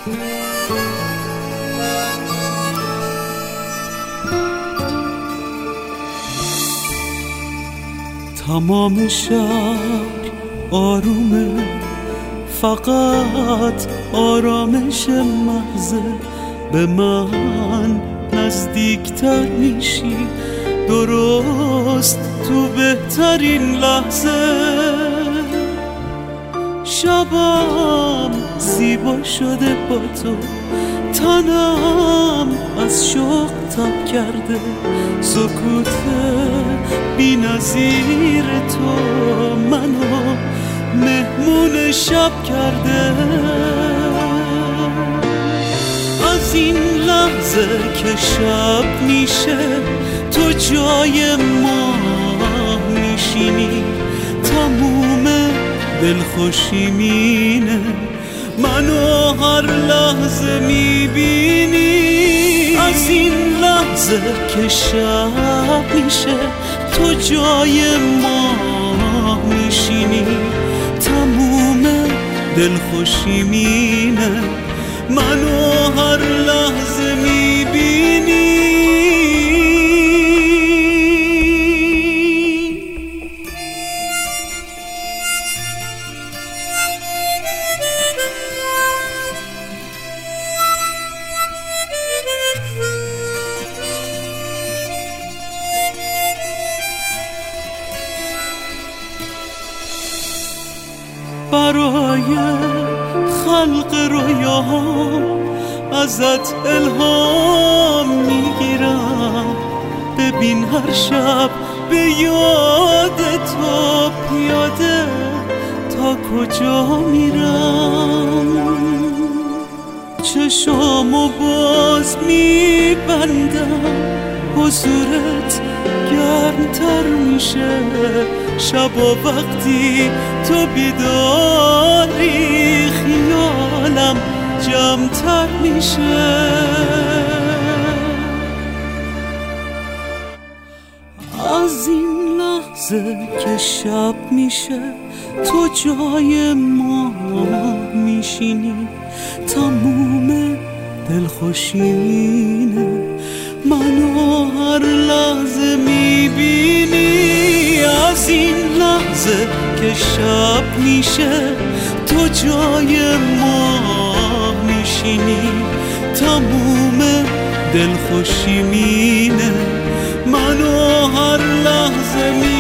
تمام شهر آرومه، فقط آرامش محض. به من نزدیکتر میشی درست تو بهترین لحظه. شبم زیبا شده با تو، تنم از شوق تب کرده. سکوت بی نظیر تو منو مهمون شب کرده. از این لحظه که شب میشه تو جای ما میشینی، تموم دلخوشی مینه منو هر لحظه میبینی. از این لحظه که شب میشه تو جای ما میشینی، تموم دلخوشی مینه منو هر لحظه میبینی. برای خلق رویاهام ازت الهام میگیرم. ببین هر شب به یاد تو پیاده تا کجا میرم. چشامو باز میبندم، حضورت گرمتر میشه. شبا وقتی تو بیداری خیالم جمعتر میشه. از این لحظه که شب میشه تو جای ما میشینی، تموم دلخوشینه منو هر لحظه میبینی. از این لحظه که شب میشه تو جای ما میشینی، تموم دلخوشی مینه منو هر لحظه